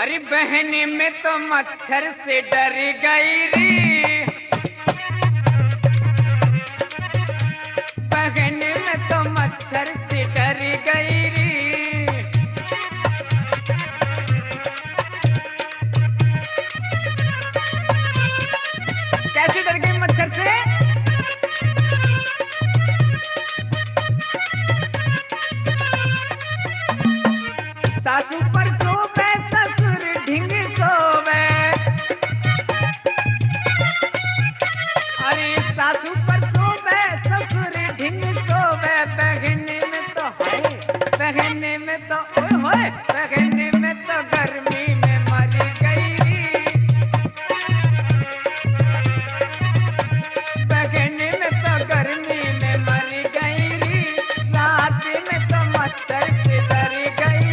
अरे बहने में तो मच्छर से डर गई रे, बहने में तो मच्छर से डर गई रे। कैसे डर गई मच्छर से? सासू पर सोवे ससुर ढिंग सोवे, अरे सासू पर सोवे ससुर ढिंग सोवे, बहने में तो है, बहने में तो ओए बहने में तो गर्मी में मर गई, बहने में तो गर्मी में मर गई, रात में तो मच्छर से डर गई।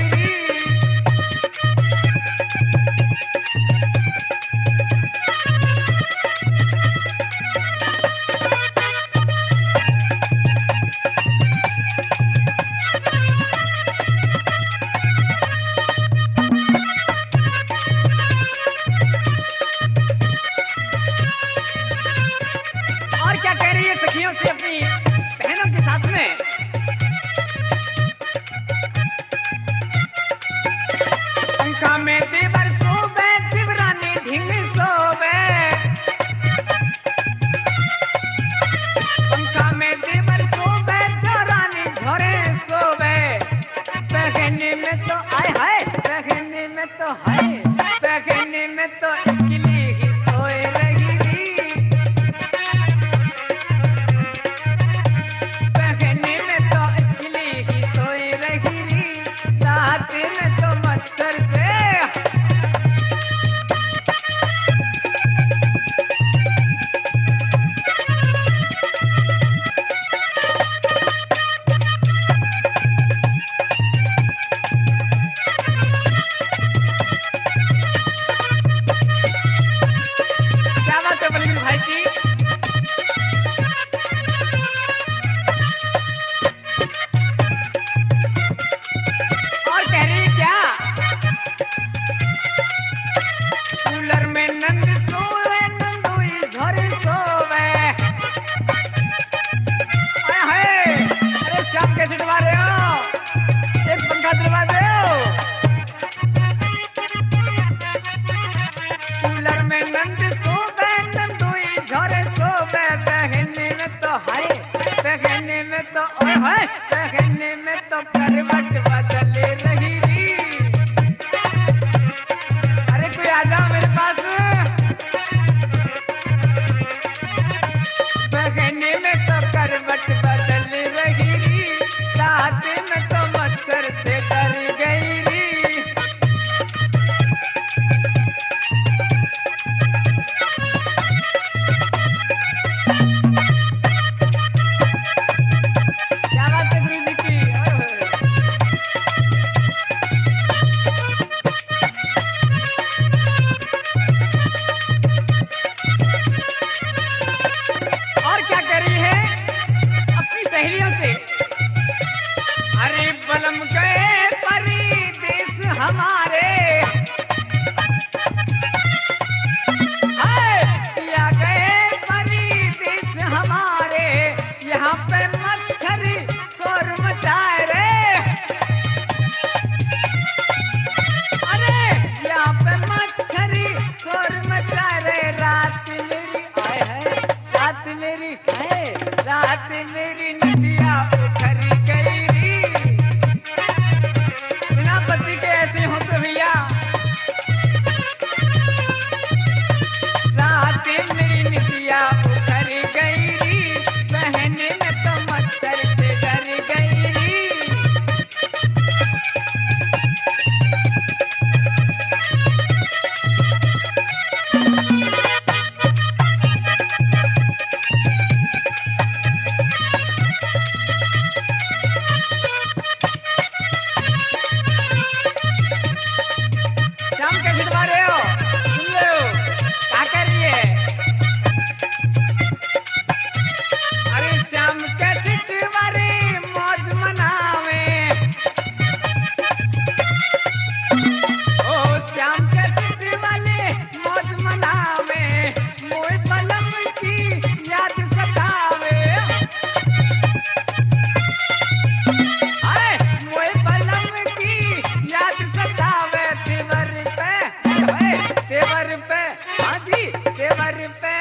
हाजी तेवर पे